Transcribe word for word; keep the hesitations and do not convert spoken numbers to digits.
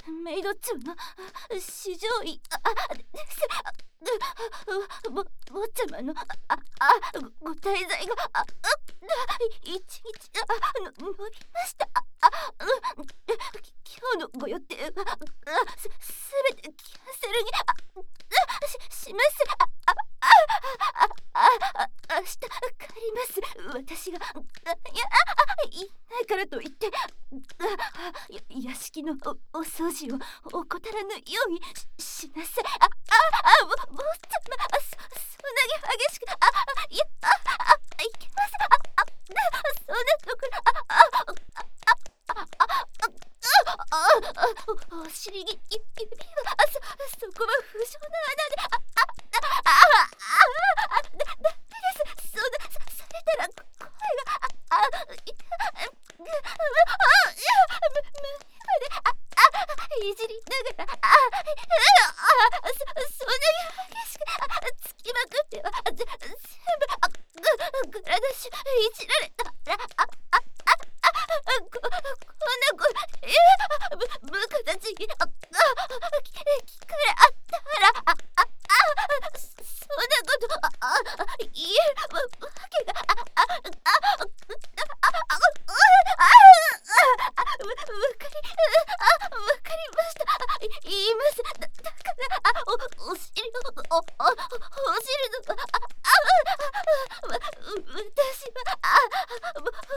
メイド長の四条院ですぼ坊ちゃまのああご滞在があ一日あの伸びました。あ今日のご予定はすすべてキャンセルにあししますあああああ明日帰ります。私がいやいないからといってや屋敷の お, お掃除を怠らぬように し, しなさい。あああぼ坊ちゃまそそんなに激しくあいやああいけます。ああそんなところあああああああお尻に指はあそそこは不浄な穴であああああだだめです。そんなさされたら声がああいあむむまでああいじりながらああそそんなに激しくあつきまくってはぜ全部あぐグラダッシュいじられたらああああここんなこえ部部下たちにああ聞かれあったらあああそんなことああ言えるわけがあああああわかりあわかりました。言います。だだからあおお尻をおおおお尻のああわ私はあ